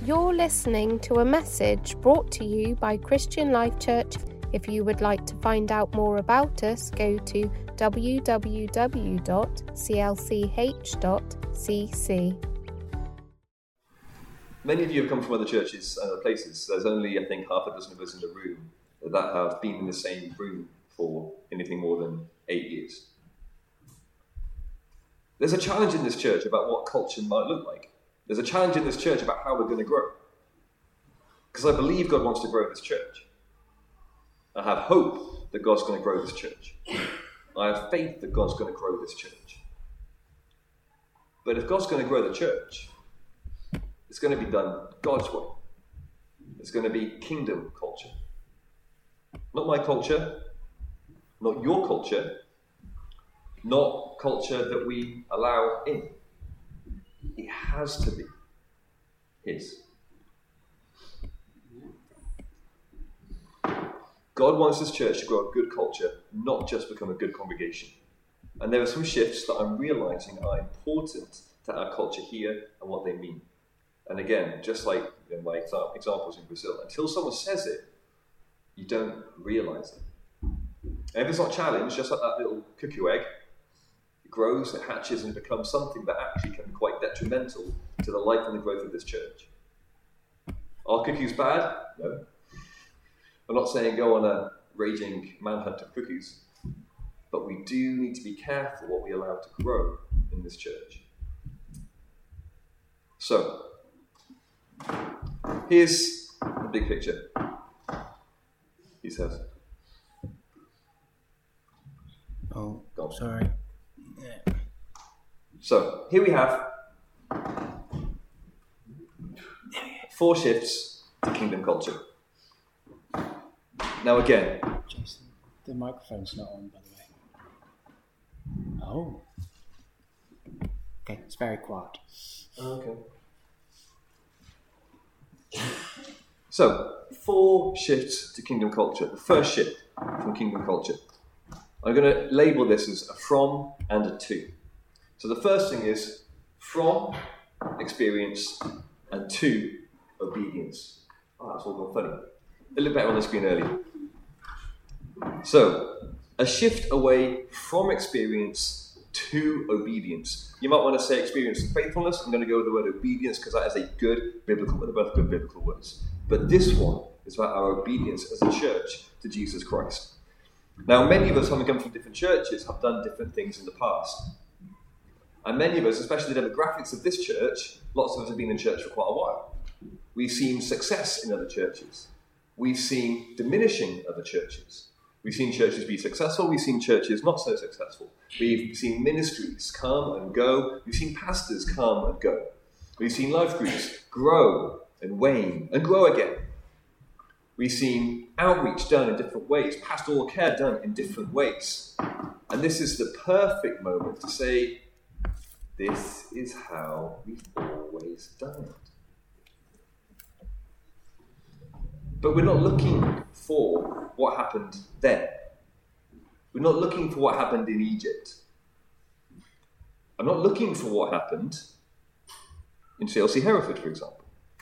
You're listening to a message brought to you by Christian Life Church. If you would like to find out more about us, go to www.clch.cc. Many of you have come from other churches and other places. There's only, I think, half a dozen of us in the room that have been in the same room for anything more than 8 years. There's a challenge in this church about what culture might look like. There's a challenge in this church about how we're going to grow. Because I believe God wants to grow this church. I have hope that God's going to grow this church. I have faith that God's going to grow this church. But if God's going to grow the church, it's going to be done God's way. It's going to be kingdom culture. Not my culture, not your culture, not culture that we allow in. It has to be His. God wants this church to grow a good culture, not just become a good congregation. And there are some shifts that I'm realizing are important to our culture here and what they mean. And again, just like in my examples in Brazil, until someone says it, you don't realize it. And if it's not challenged, just like that little cuckoo egg, it grows, it hatches, and it becomes something that actually can be quite detrimental to the life and the growth of this church. Are cookies bad? No. I'm not saying go on a raging manhunt of cookies, but we do need to be careful what we allow to grow in this church. So, here's the big picture, he says. Oh, sorry. Yeah. So, here we have 4 shifts to kingdom culture. Now again... Jason, the microphone's not on, by the way. Oh. Okay, it's very quiet. Okay. So, 4 shifts to kingdom culture. The first shift from kingdom culture. I'm going to label this as a from and a to. So the first thing is from experience and to obedience. Oh, that's all gone funny. It looked better on the screen earlier. So, a shift away from experience to obedience. You might want to say experience and faithfulness. I'm going to go with the word obedience because that is a good biblical word. They're both good biblical words. But this one is about our obedience as a church to Jesus Christ. Now, many of us, having come from different churches, have done different things in the past. And many of us, especially the demographics of this church, lots of us have been in church for quite a while. We've seen success in other churches. We've seen diminishing other churches. We've seen churches be successful. We've seen churches not so successful. We've seen ministries come and go. We've seen pastors come and go. We've seen life groups grow and wane and grow again. We've seen outreach done in different ways, pastoral care done in different ways. And this is the perfect moment to say, this is how we've always done it. But we're not looking for what happened there. We're not looking for what happened in Egypt. I'm not looking for what happened in CLC Hereford, for example.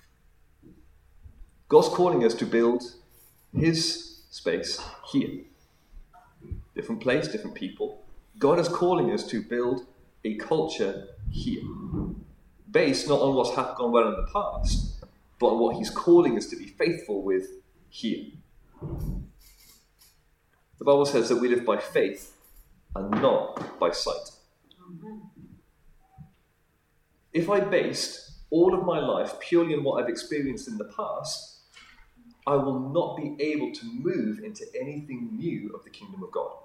God's calling us to build His space here. Different place, different people. God is calling us to build a culture here. Based not on what's gone well in the past, but on what He's calling us to be faithful with here. The Bible says that we live by faith and not by sight. If I based all of my life purely on what I've experienced in the past, I will not be able to move into anything new of the kingdom of God.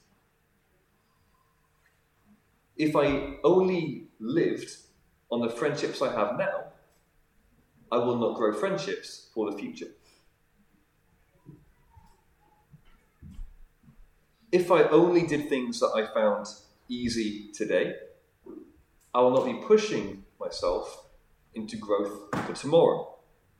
If I only lived on the friendships I have now, I will not grow friendships for the future. If I only did things that I found easy today, I will not be pushing myself into growth for tomorrow.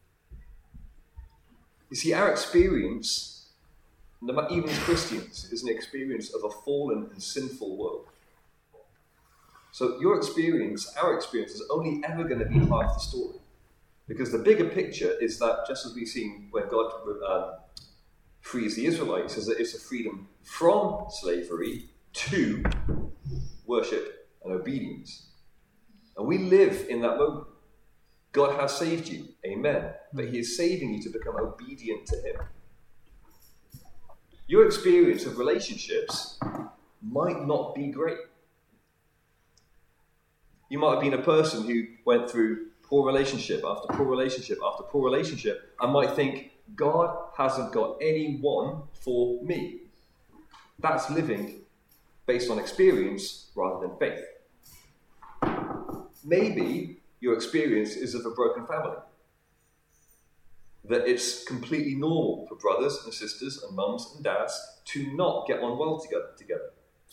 You see, our experience, even as Christians, is an experience of a fallen and sinful world. So your experience, our experience, is only ever going to be half the story. Because the bigger picture is that, just as we've seen when God frees the Israelites, is that it's a freedom from slavery to worship and obedience. And we live in that moment. God has saved you, amen, but he is saving you to become obedient to him. Your experience of relationships might not be great. You might have been a person who went through poor relationship after poor relationship after poor relationship and might think, God hasn't got anyone for me. That's living based on experience rather than faith. Maybe your experience is of a broken family. That it's completely normal for brothers and sisters and mums and dads to not get on well together.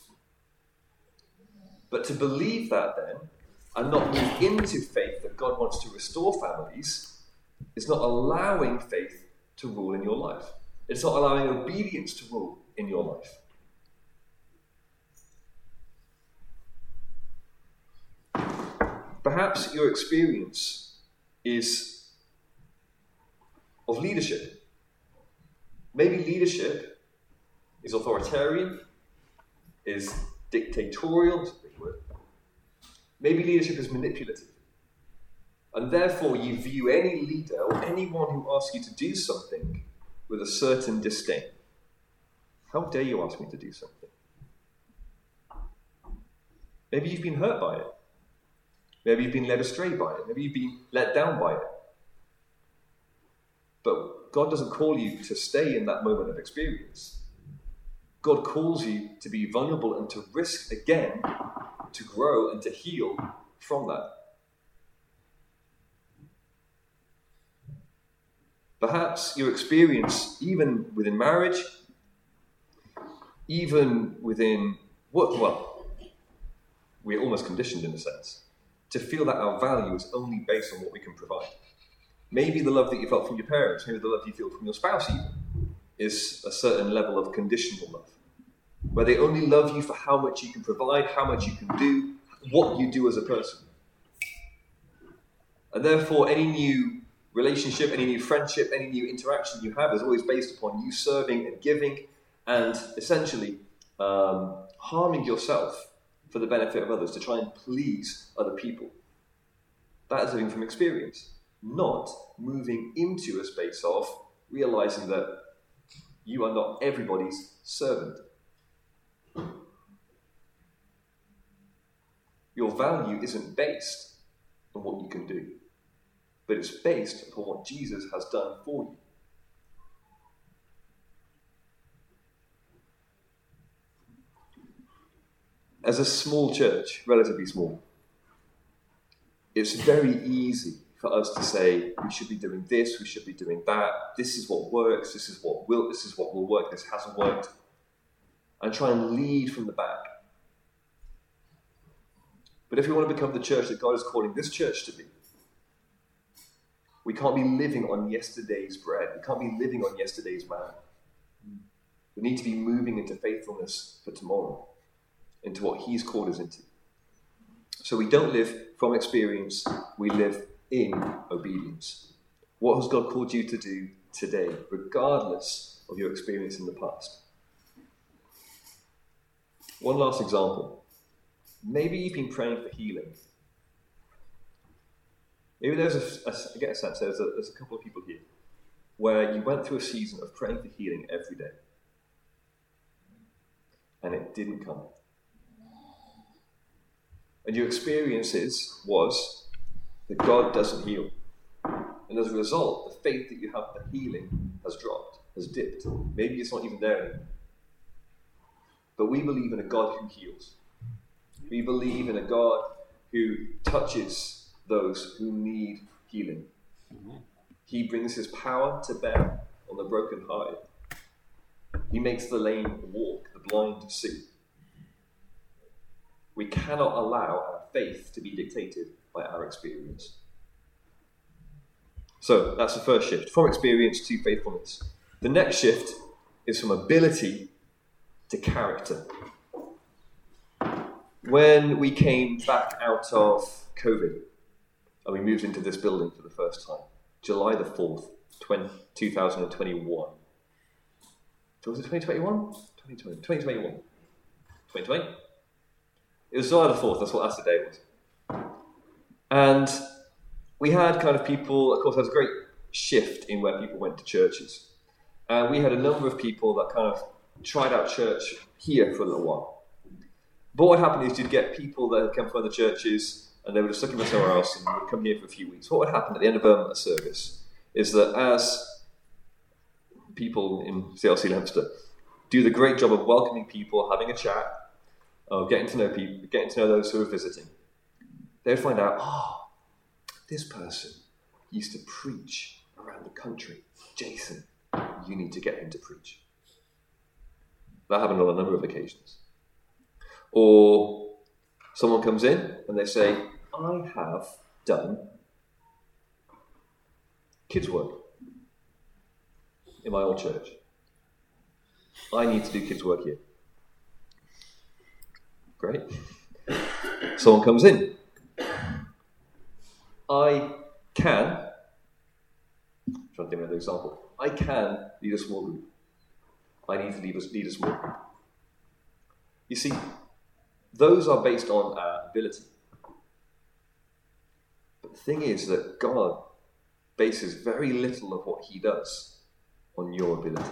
But to believe that then, and not move into faith that God wants to restore families, is not allowing faith to rule in your life. It's not allowing obedience to rule in your life. Perhaps your experience is of leadership. Maybe leadership is authoritarian, is dictatorial, that's a big word. Maybe leadership is manipulative. And therefore you view any leader or anyone who asks you to do something with a certain disdain. How dare you ask me to do something? Maybe you've been hurt by it. Maybe you've been led astray by it. Maybe you've been let down by it. But God doesn't call you to stay in that moment of experience. God calls you to be vulnerable and to risk again, to grow and to heal from that. Perhaps your experience, even within marriage, even within work, well, we're almost conditioned in a sense to feel that our value is only based on what we can provide. Maybe the love that you felt from your parents, maybe the love you feel from your spouse even, is a certain level of conditional love, where they only love you for how much you can provide, how much you can do, what you do as a person. And therefore, any new relationship, any new friendship, any new interaction you have is always based upon you serving and giving and essentially harming yourself for the benefit of others, to try and please other people. That is living from experience, not moving into a space of realizing that you are not everybody's servant. Your value isn't based on what you can do, but it's based upon what Jesus has done for you. As a small church, relatively small, it's very easy for us to say, we should be doing this, we should be doing that, this is what works, this is what will work, this hasn't worked, and try and lead from the back. But if we want to become the church that God is calling this church to be, we can't be living on yesterday's bread. We can't be living on yesterday's manna. We need to be moving into faithfulness for tomorrow, into what he's called us into. So we don't live from experience, we live in obedience. What has God called you to do today, regardless of your experience in the past? One last example. Maybe you've been praying for healing. Maybe there's I get a sense there's a couple of people here where you went through a season of praying for healing every day, and it didn't come. And your experience was that God doesn't heal. And as a result, the faith that you have for healing has dropped, has dipped. Maybe it's not even there anymore. But we believe in a God who heals. We believe in a God who touches those who need healing. He brings his power to bear on the brokenhearted. He makes the lame walk, the blind see. We cannot allow our faith to be dictated by our experience. So that's the first shift, from experience to faithfulness. The next shift is from ability to character. When we came back out of COVID, and we moved into this building for the first time. July the 4th, 2021. Was it 2021? 2020. 2021. 2020? It was July the 4th, that's the day it was. And we had kind of people, of course there was a great shift in where people went to churches. And we had a number of people that kind of tried out church here for a little while. But what happened is you'd get people that had come from other churches and they would have stuck in somewhere else and would come here for a few weeks. What would happen at the end of a service is that as people in CLC Leinster do the great job of welcoming people, having a chat, of getting to know people, getting to know those who are visiting, they would find out, this person used to preach around the country. Jason, you need to get him to preach. That happened on a number of occasions. Or someone comes in and they say, I have done kids' work in my old church. I need to do kids' work here. Great. Someone comes in. I can, I'm trying to think of another example. I can lead a small group. I need to lead a small group. You see, those are based on our ability. But the thing is that God bases very little of what he does on your ability.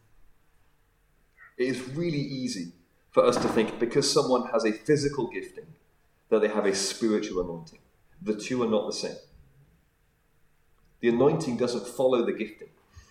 It is really easy for us to think because someone has a physical gifting that they have a spiritual anointing. The two are not the same. The anointing doesn't follow the gifting.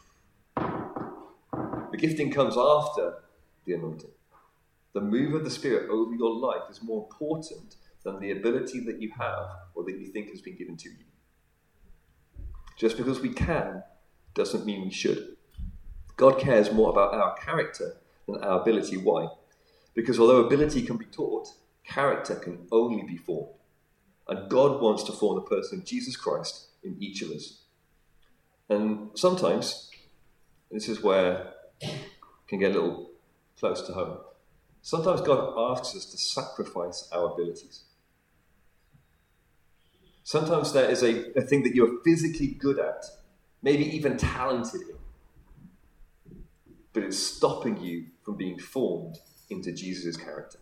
The gifting comes after the anointing. The move of the Spirit over your life is more important than the ability that you have or that you think has been given to you. Just because we can doesn't mean we should. God cares more about our character than our ability. Why? Because although ability can be taught, character can only be formed. And God wants to form the person of Jesus Christ in each of us. And sometimes, this is where it can get a little close to home. Sometimes God asks us to sacrifice our abilities. Sometimes there is a thing that you're physically good at, maybe even talented in, but it's stopping you from being formed into Jesus' character.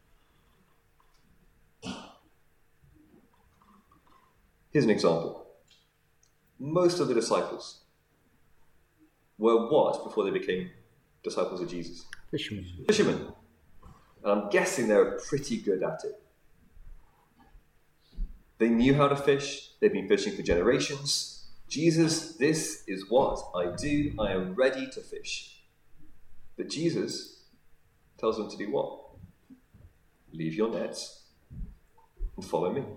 Here's an example. Most of the disciples were what before they became disciples of Jesus? Fishermen. And I'm guessing they were pretty good at it. They knew how to fish. They'd been fishing for generations. Jesus, this is what I do. I am ready to fish. But Jesus tells them to do what? Leave your nets and follow me.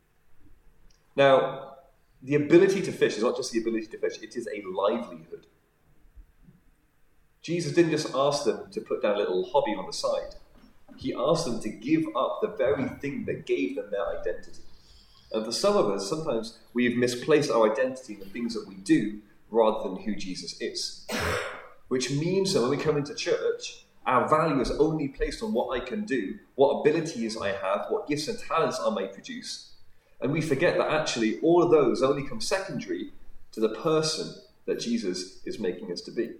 Now, the ability to fish is not just the ability to fish, it is a livelihood. Jesus didn't just ask them to put down a little hobby on the side. He asked them to give up the very thing that gave them their identity. And for some of us, sometimes we've misplaced our identity in the things that we do rather than who Jesus is. Which means that when we come into church, our value is only placed on what I can do, what abilities I have, what gifts and talents I may produce. And we forget that actually all of those only come secondary to the person that Jesus is making us to be.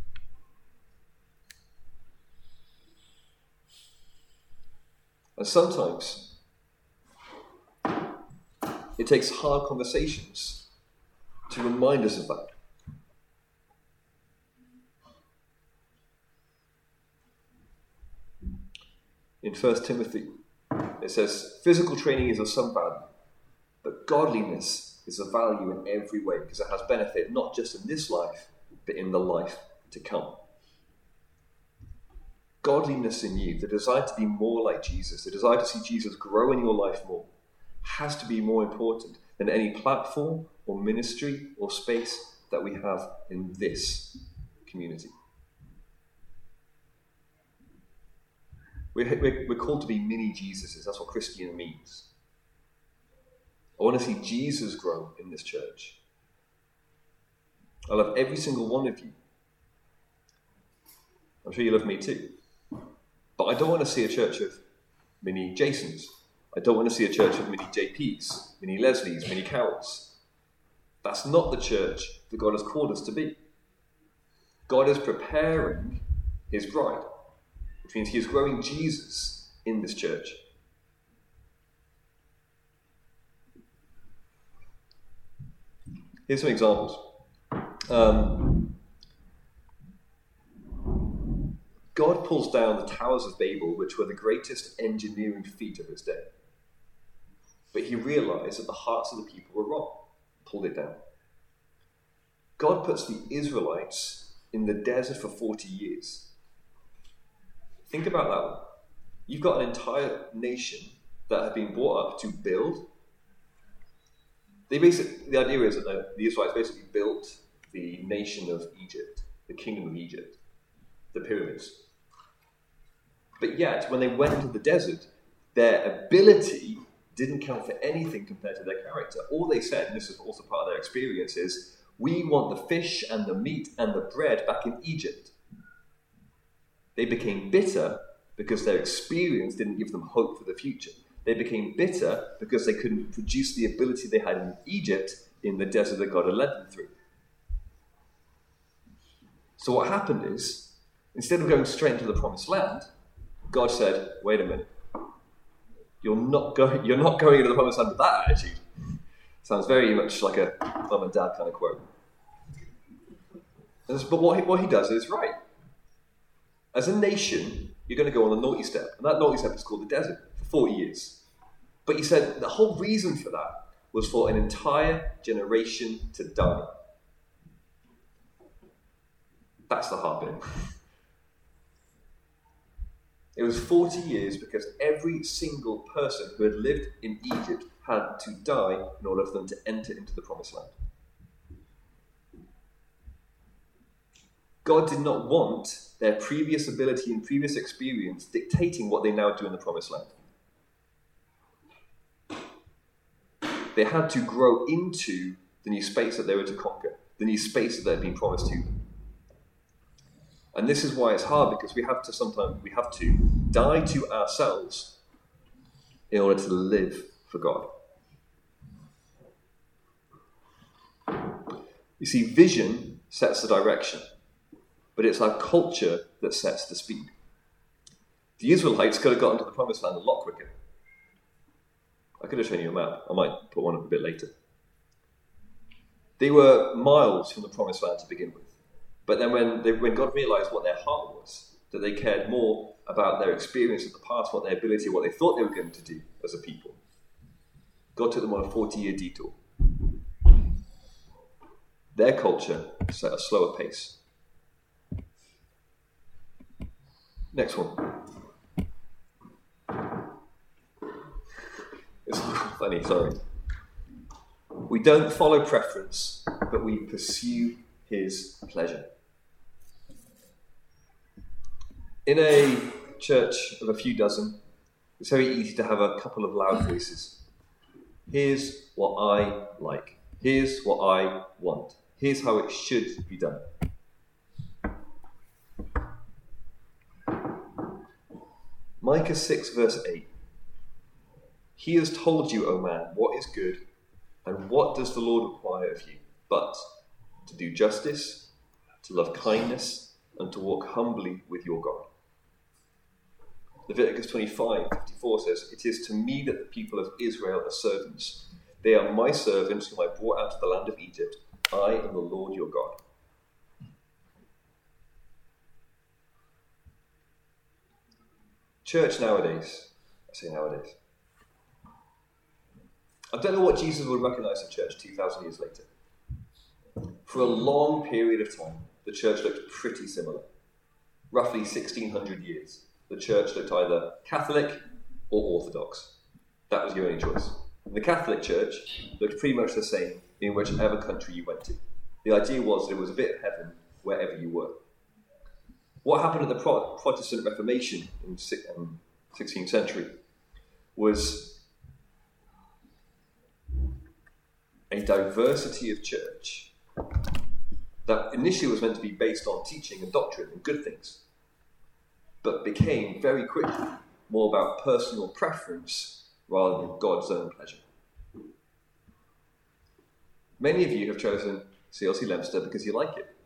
And sometimes it takes hard conversations to remind us of that. In 1 Timothy, it says, physical training is of some value, but godliness is of value in every way because it has benefit not just in this life, but in the life to come. Godliness in you, the desire to be more like Jesus, the desire to see Jesus grow in your life more, has to be more important than any platform or ministry or space that we have in this community. We're called to be mini Jesuses. That's what Christian means. I want to see Jesus grow in this church. I love every single one of you. I'm sure you love me too. But I don't want to see a church of mini Jasons. I don't want to see a church with many JPs, many Leslies, many Carols. That's not the church that God has called us to be. God is preparing his bride, which means he is growing Jesus in this church. Here's some examples. God pulls down the towers of Babel, which were the greatest engineering feat of his day. But he realized that the hearts of the people were wrong, pulled it down. God puts the Israelites in the desert for 40 years. Think about that one. You've got an entire nation that have been brought up to build. The idea is that the Israelites basically built the nation of Egypt, the kingdom of Egypt, the pyramids. But yet, when they went into the desert, their ability didn't count for anything compared to their character. All they said, and this is also part of their experience, is, we want the fish and the meat and the bread back in Egypt. They became bitter because their experience didn't give them hope for the future. They became bitter because they couldn't produce the ability they had in Egypt in the desert that God had led them through. So what happened is, instead of going straight into the promised land, God said, wait a minute. You're not going into the promised land with that attitude. Sounds very much like a mum and dad kind of quote. But what he does is right. As a nation, you're going to go on the naughty step. And that naughty step is called the desert for 40 years. But he said the whole reason for that was for an entire generation to die. That's the hard bit. It was 40 years because every single person who had lived in Egypt had to die in order for them to enter into the promised land. God did not want their previous ability and previous experience dictating what they now do in the promised land. They had to grow into the new space that they were to conquer, the new space that had been promised to them. And this is why it's hard, because we have to die to ourselves in order to live for God. You see, vision sets the direction, but it's our culture that sets the speed. The Israelites could have gotten to the promised land a lot quicker. I could have shown you a map. I might put one up a bit later. They were miles from the promised land to begin with. But then when God realized what their heart was, that they cared more about their experience of the past, what their ability, what they thought they were going to do as a people, God took them on a 40-year detour. Their culture set a slower pace. Next one. It's funny, sorry. We don't follow preference, but we pursue his pleasure. In a church of a few dozen, it's very easy to have a couple of loud voices. Here's what I like. Here's what I want. Here's how it should be done. Micah 6 verse 8. He has told you, O man, what is good, and what does the Lord require of you, but to do justice, to love kindness, and to walk humbly with your God. Leviticus 25:54 says, it is to me that the people of Israel are servants. They are my servants whom I brought out of the land of Egypt. I am the Lord your God. Church nowadays, I say nowadays, I don't know what Jesus would recognize in church 2,000 years later. For a long period of time, the church looked pretty similar. Roughly 1,600 years. The church looked either Catholic or Orthodox. That was your only choice. The Catholic Church looked pretty much the same in whichever country you went to. The idea was that it was a bit of heaven wherever you were. What happened at the Protestant Reformation in the 16th century was a diversity of church that initially was meant to be based on teaching and doctrine and good things, but became very quickly more about personal preference rather than God's own pleasure. Many of you have chosen CLC Leominster because you like it.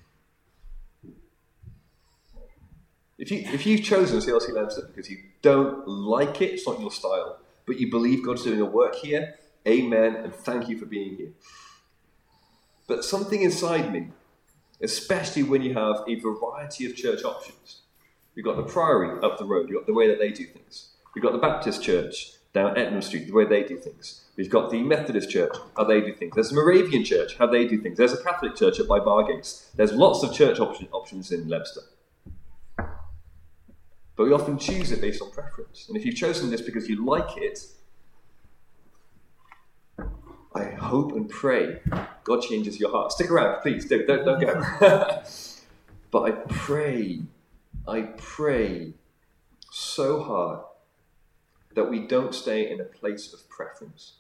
If you've chosen CLC Leominster because you don't like it, it's not your style, but you believe God's doing a work here, amen, and thank you for being here. But something inside me, especially when you have a variety of church options. We've got the Priory up the road, we've got the way that they do things. We've got the Baptist Church down Etnam Street, the way they do things. We've got the Methodist Church, how they do things. There's the Moravian Church, how they do things. There's a Catholic Church up by Bargates. There's lots of church options in Leominster. But we often choose it based on preference. And if you've chosen this because you like it, I hope and pray God changes your heart. Stick around, please. Don't go. But I pray so hard that we don't stay in a place of preference.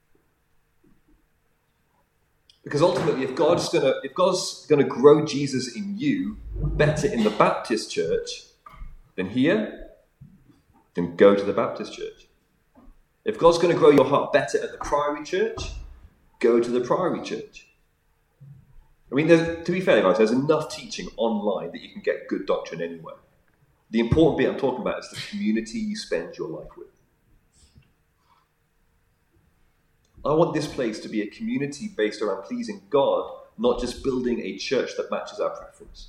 Because ultimately, if God's going to grow Jesus in you better in the Baptist church than here, then go to the Baptist church. If God's going to grow your heart better at the Priory Church, go to the Priory Church. I mean, to be fair, guys, there's enough teaching online that you can get good doctrine anywhere. The important bit I'm talking about is the community you spend your life with. I want this place to be a community based around pleasing God, not just building a church that matches our preference.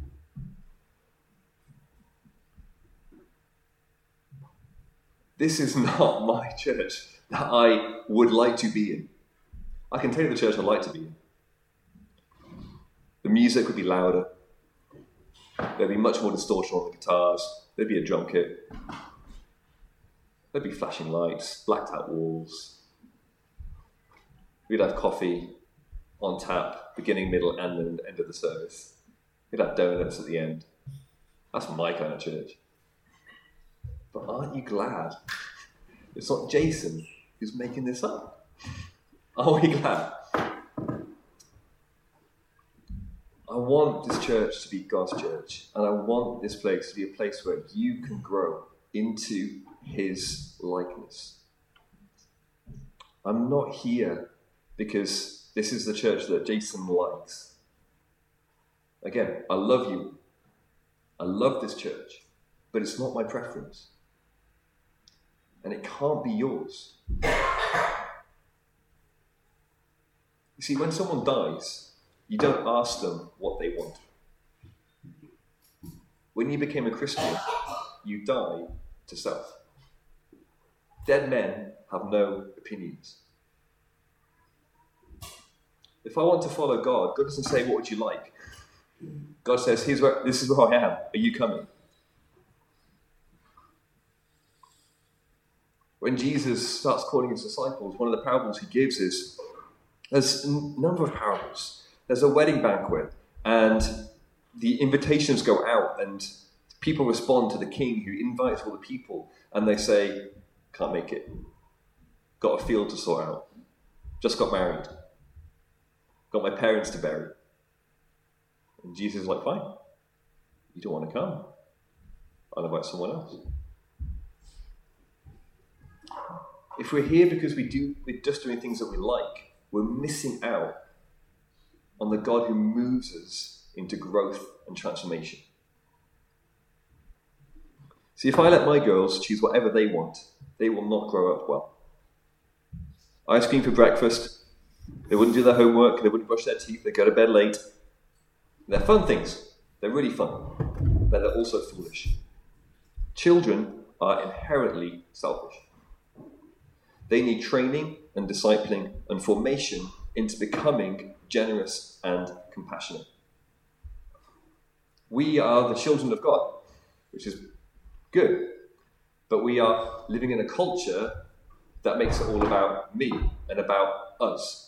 This is not my church that I would like to be in. I can tell you the church I'd like to be in. The music would be louder. There'd be much more distortion on the guitars. There'd be a drum kit. There'd be flashing lights, blacked out walls. We'd have coffee on tap, beginning, middle, and end of the service. We'd have donuts at the end. That's my kind of church. But aren't you glad it's not Jason who's making this up? Are we glad? I want this church to be God's church, and I want this place to be a place where you can grow into His likeness. I'm not here because this is the church that Jason likes. Again, I love you. I love this church, but it's not my preference. And it can't be yours. You see, when someone dies, you don't ask them what they want. When you became a Christian, you die to self. Dead men have no opinions. If I want to follow God, God doesn't say, what would you like? God says, this is where I am. Are you coming? When Jesus starts calling his disciples, one of the parables he gives is, there's a number of parables. There's a wedding banquet, and the invitations go out, and people respond to the king who invites all the people, and they say, can't make it. Got a field to sort out. Just got married. Got my parents to bury. And Jesus is like, fine. You don't want to come. I'll invite someone else. If we're here because we're just doing things that we like, we're missing out on the God who moves us into growth and transformation. See, if I let my girls choose whatever they want, they will not grow up well. Ice cream for breakfast. They wouldn't do their homework. They wouldn't brush their teeth. They go to bed late. They're fun things. They're really fun. But they're also foolish. Children are inherently selfish. They need training and discipling and formation into becoming generous and compassionate. We are the children of God, which is good. But we are living in a culture that makes it all about me and about us.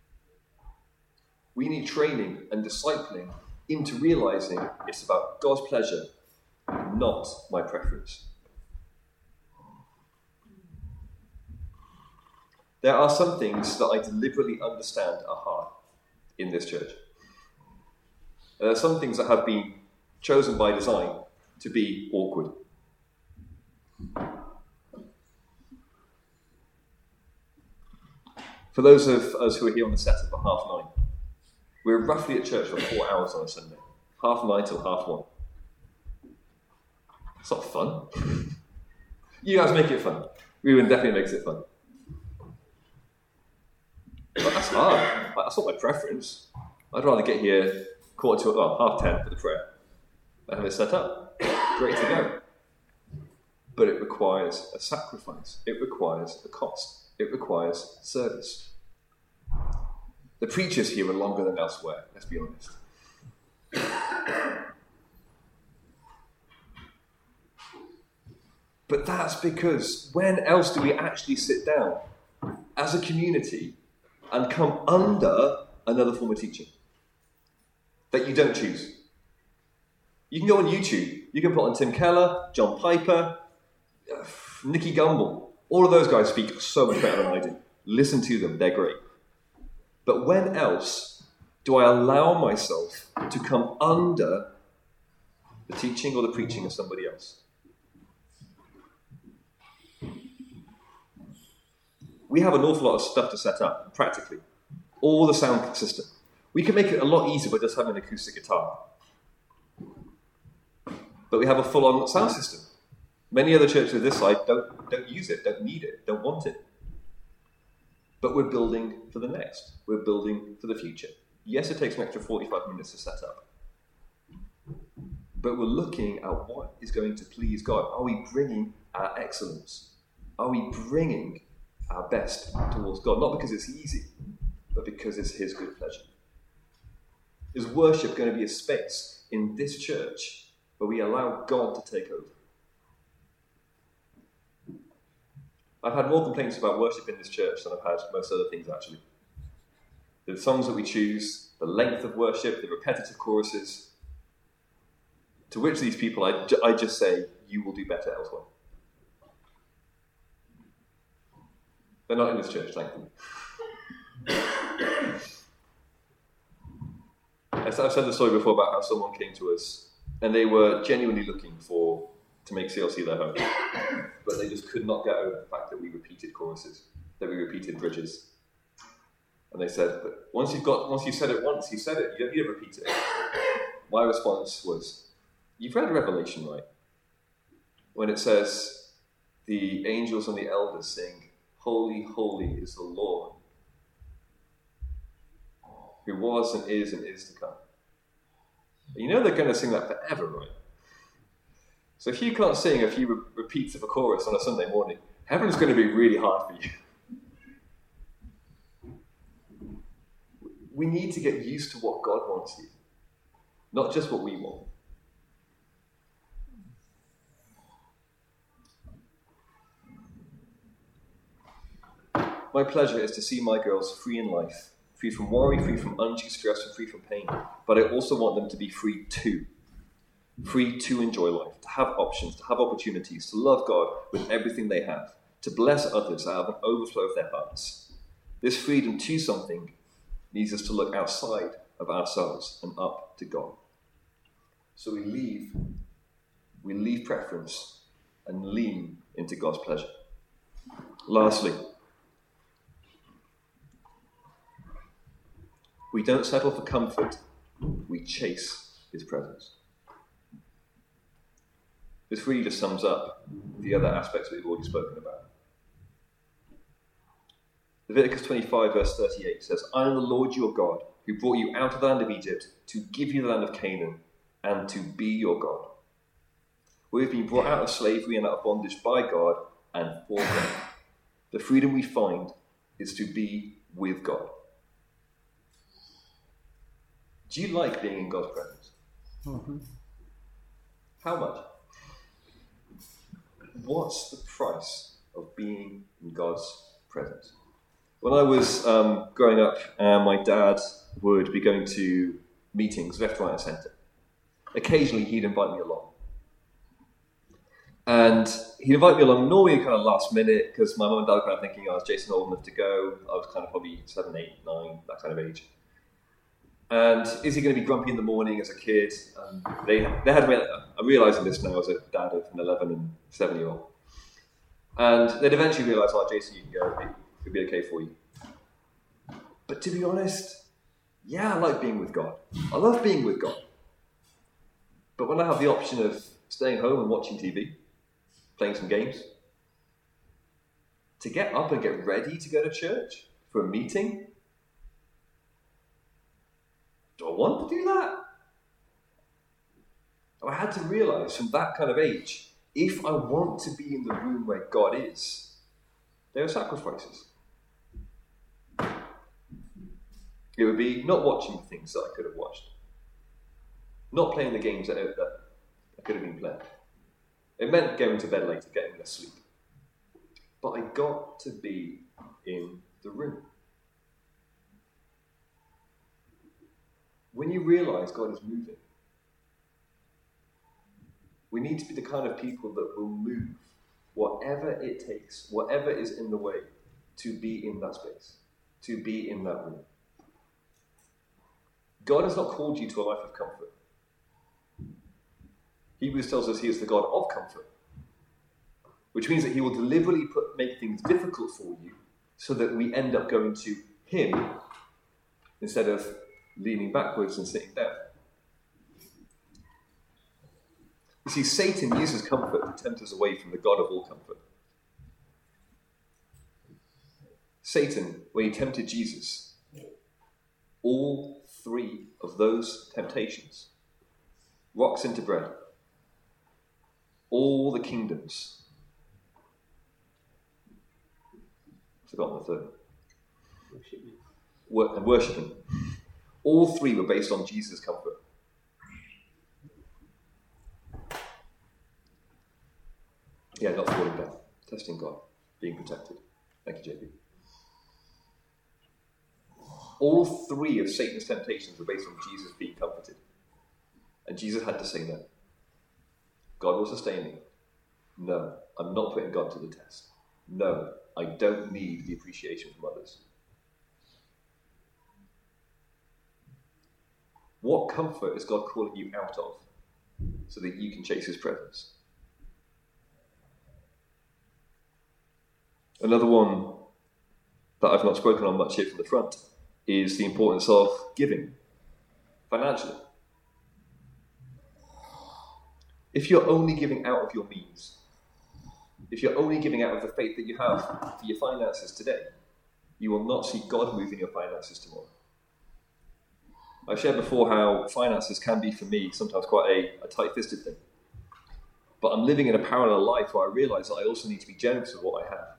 We need training and discipling into realizing it's about God's pleasure, not my preference. There are some things that I deliberately understand are hard in this church. There are some things that have been chosen by design to be awkward. For those of us who are here on the setup at 9:30, we're roughly at church for 4 hours on a Sunday. 9:30 till 1:30. It's not fun. You guys make it fun. Ruben definitely makes it fun. But that's hard. That's not my preference. I'd rather get here 10:15 for the prayer and have it set up. Ready to go. But it requires a sacrifice. It requires a cost. It requires service. The preachers here are longer than elsewhere, let's be honest. But that's because when else do we actually sit down as a community and come under another form of teaching that you don't choose? You can go on YouTube. You can put on Tim Keller, John Piper, Nicky Gumbel. All of those guys speak so much better than I do. Listen to them, they're great. But when else do I allow myself to come under the teaching or the preaching of somebody else? We have an awful lot of stuff to set up, practically. All the sound system. We can make it a lot easier by just having an acoustic guitar. But we have a full-on sound system. Many other churches this side don't use it, don't need it, don't want it. But we're building for the next. We're building for the future. Yes, it takes an extra 45 minutes to set up. But we're looking at what is going to please God. Are we bringing our excellence? Are we bringing our best towards God? Not because it's easy, but because it's His good pleasure. Is worship going to be a space in this church where we allow God to take over? I've had more complaints about worship in this church than I've had most other things, actually. The songs that we choose, the length of worship, the repetitive choruses, to which these people, I just say, you will do better elsewhere. They're not in this church, thankfully. I've said the story before about how someone came to us and they were genuinely looking to make CLC their home, but they just could not get over the fact that we repeated choruses, that we repeated bridges. And they said, but once you've said it once, you said it, you don't need to repeat it. My response was, you've read Revelation, right? When it says, the angels and the elders sing, holy, holy is the Lord, who was and is to come. You know they're going to sing that forever, right? So if you can't sing a few repeats of a chorus on a Sunday morning, heaven's going to be really hard for you. We need to get used to what God wants here, not just what we want. My pleasure is to see my girls free in life, free from worry, free from undue stress, and free from pain. But I also want them to be free to enjoy life, to have options, to have opportunities, to love God with everything they have, to bless others out of an overflow of their hearts. This freedom to something needs us to look outside of ourselves and up to God. So we leave preference and lean into God's pleasure. Lastly, we don't settle for comfort, we chase His presence. This really just sums up the other aspects we've already spoken about. Leviticus 25 verse 38 says, I am the Lord your God, who brought you out of the land of Egypt to give you the land of Canaan and to be your God. We have been brought out of slavery and out of bondage by God and for God. The freedom we find is to be with God. Do you like being in God's presence? Mm-hmm. How much? What's the price of being in God's presence? When I was growing up, my dad would be going to meetings left, right and centre. Occasionally he'd invite me along. And he'd invite me along normally kind of last minute because my mum and dad were kind of thinking, is Jason old enough to go? I was kind of probably 7, 8, 9, that kind of age. And is he going to be grumpy in the morning as a kid? They had me, I'm realising this now as a dad of an 11 and 7-year-old. And they'd eventually realise, Jason, you can go, it'll be okay for you. But to be honest, yeah, I like being with God. I love being with God. But when I have the option of staying home and watching TV, playing some games, to get up and get ready to go to church for a meeting, do I want to do that? I had to realize from that kind of age, if I want to be in the room where God is, there are sacrifices. It would be not watching the things that I could have watched, not playing the games that I could have been playing. It meant going to bed later, getting less sleep. But I got to be in the room. When you realize God is moving, we need to be the kind of people that will move whatever it takes, whatever is in the way, to be in that space, to be in that room. God has not called you to a life of comfort. Hebrews tells us he is the God of comfort, which means that he will deliberately make things difficult for you so that we end up going to him instead of leaning backwards and sitting down. You see, Satan uses comfort to tempt us away from the God of all comfort. Satan, when he tempted Jesus, all three of those temptations, rocks into bread, all the kingdoms, I've forgotten the third, and worshipping, all three were based on Jesus' comfort. Yeah, not falling down, testing God, being protected. Thank you, JP. All three of Satan's temptations were based on Jesus being comforted. And Jesus had to say no. God will sustain me. No, I'm not putting God to the test. No, I don't need the appreciation from others. What comfort is God calling you out of so that you can chase his presence? Another one that I've not spoken on much here from the front is the importance of giving financially. If you're only giving out of your means, if you're only giving out of the faith that you have for your finances today, you will not see God move in your finances tomorrow. I've shared before how finances can be, for me, sometimes quite a tight-fisted thing. But I'm living in a parallel life where I realise that I also need to be generous with what I have.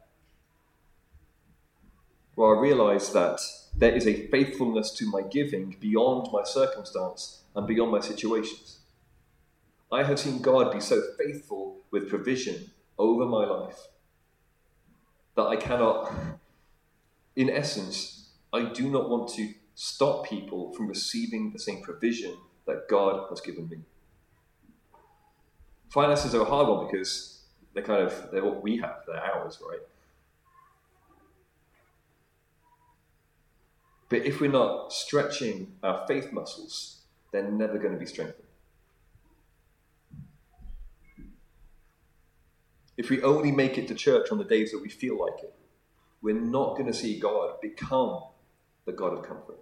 Where I realise that there is a faithfulness to my giving beyond my circumstance and beyond my situations. I have seen God be so faithful with provision over my life that I cannot, in essence, I do not want to stop people from receiving the same provision that God has given me. Finances are a hard one because they're what we have, they're ours, right? But if we're not stretching our faith muscles, they're never going to be strengthened. If we only make it to church on the days that we feel like it, we're not going to see God become the God of comfort.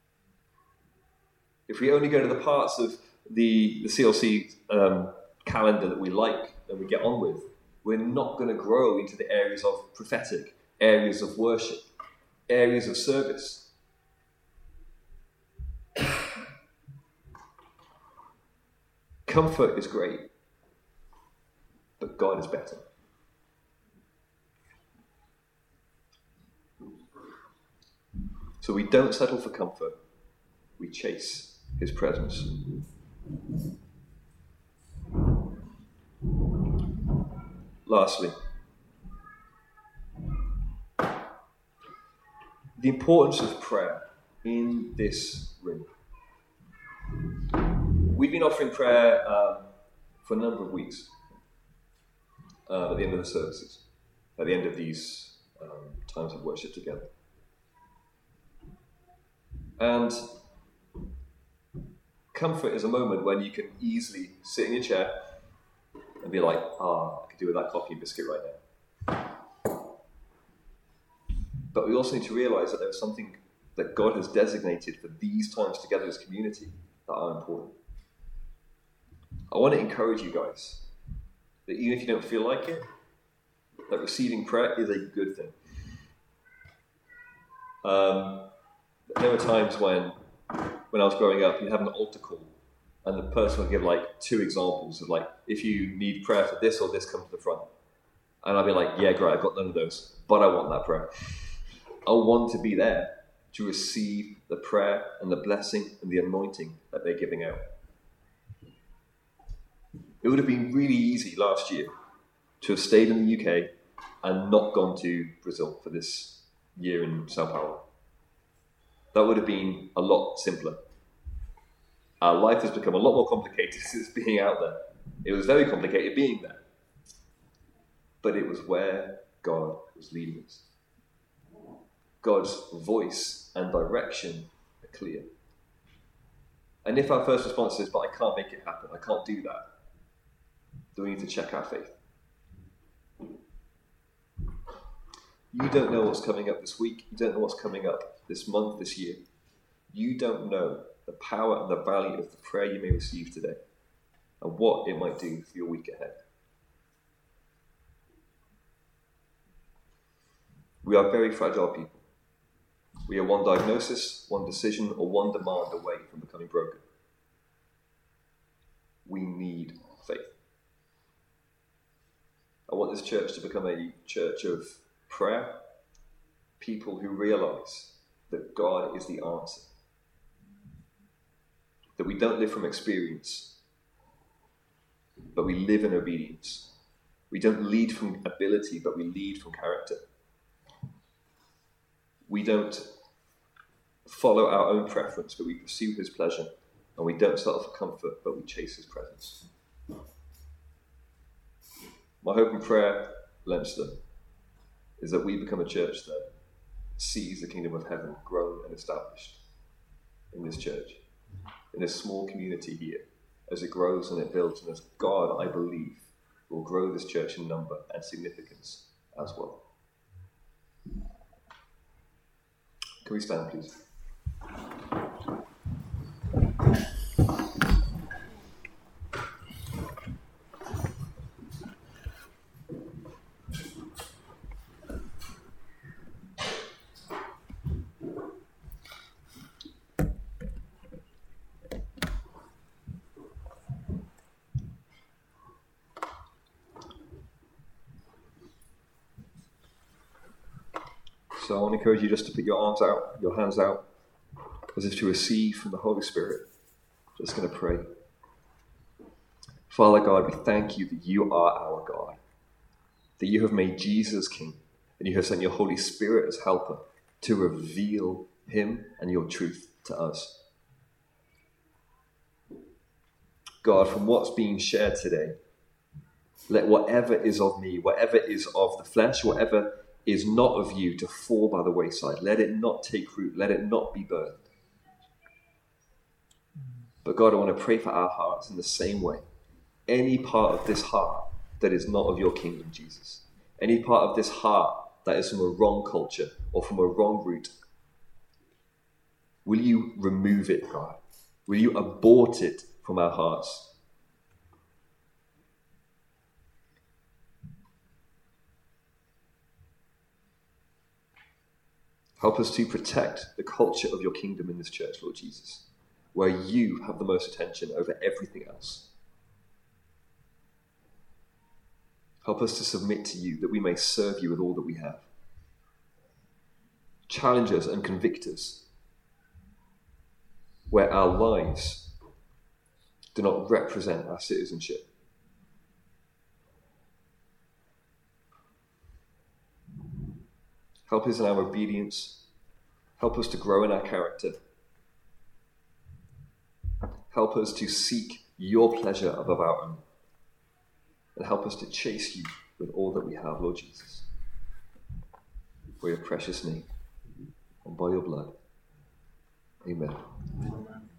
If we only go to the parts of the CLC calendar that we like and we get on with, we're not going to grow into the areas of prophetic, areas of worship, areas of service. Comfort is great, but God is better. So we don't settle for comfort, we chase his presence. Lastly, the importance of prayer in this room. We've been offering prayer for a number of weeks at the end of the services, at the end of these times of worship together. And comfort is a moment when you can easily sit in your chair and be like, I could do with that coffee and biscuit right now. But we also need to realise that there's something that God has designated for these times together as community that are important. I want to encourage you guys that even if you don't feel like it, that receiving prayer is a good thing. There were times when I was growing up, you'd have an altar call, and the person would give like 2 examples of like, if you need prayer for this or this, come to the front. And I'd be like, yeah, great, I've got none of those, but I want that prayer. I want to be there to receive the prayer and the blessing and the anointing that they're giving out. It would have been really easy last year to have stayed in the UK and not gone to Brazil for this year in Sao Paulo. That would have been a lot simpler. Our life has become a lot more complicated since being out there. It was very complicated being there. But it was where God was leading us. God's voice and direction are clear. And if our first response is, but I can't make it happen, I can't do that, then we need to check our faith. You don't know what's coming up this week. You don't know what's coming up this month, this year. You don't know the power and the value of the prayer you may receive today and what it might do for your week ahead. We are very fragile people. We are one diagnosis, one decision, or one demand away from becoming broken. We need faith. I want this church to become a church of prayer, people who realize that God is the answer. That we don't live from experience, but we live in obedience. We don't lead from ability, but we lead from character. We don't follow our own preference, but we pursue his pleasure. And we don't settle for comfort, but we chase his presence. My hope and prayer, Leinster, is that we become a church that sees the kingdom of heaven grown and established in this church, in this small community here, as it grows and it builds, and as God, I believe, will grow this church in number and significance as well. Can we stand, please? So I want to encourage you just to put your arms out, your hands out, as if to receive from the Holy Spirit. Just going to pray. Father God, we thank you that you are our God, that you have made Jesus King, and you have sent your Holy Spirit as helper to reveal him and your truth to us. God, from what's being shared today, let whatever is of me, whatever is of the flesh, whatever is not of you to fall by the wayside. Let it not take root. Let it not be burned. But God, I want to pray for our hearts in the same way. Any part of this heart that is not of your kingdom, Jesus. Any part of this heart that is from a wrong culture or from a wrong root. Will you remove it, God? Will you abort it from our hearts? Help us to protect the culture of your kingdom in this church, Lord Jesus, where you have the most attention over everything else. Help us to submit to you that we may serve you with all that we have. Challenge us and convict us where our lives do not represent our citizenship. Help us in our obedience. Help us to grow in our character. Help us to seek your pleasure above our own. And help us to chase you with all that we have, Lord Jesus. For your precious name and by your blood. Amen. Amen.